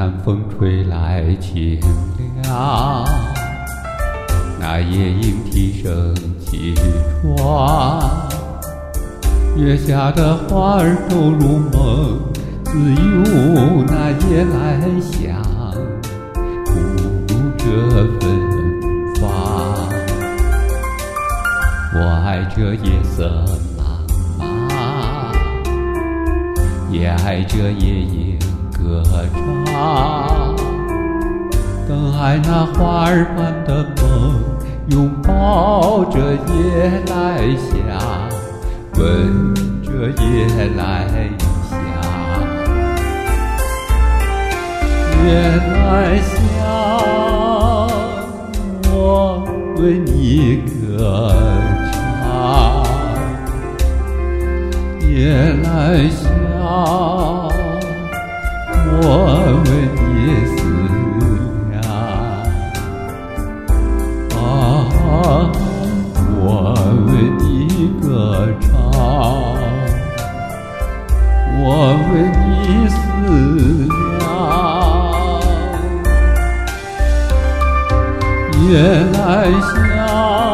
南风吹来清凉，那夜莺啼声起床，月下的花儿都入梦，自有那夜来香，顾着芬芳。我爱这夜色茫茫，也爱这夜莺歌唱，更爱那花儿般的梦，拥抱着夜来香，闻着夜来香。夜来香，我为你歌唱，夜来香，我为你思量。啊，我为你歌唱，我为你思量。夜来香，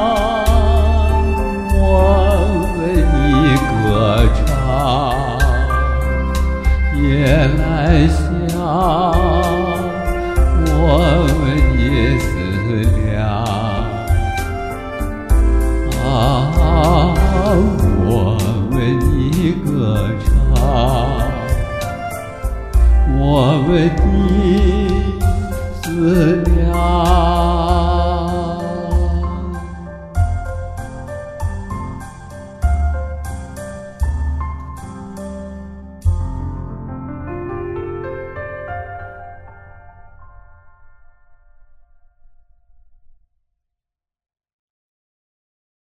我为你歌唱，夜来香，我为你思量。啊，我为你歌唱，我为你思量。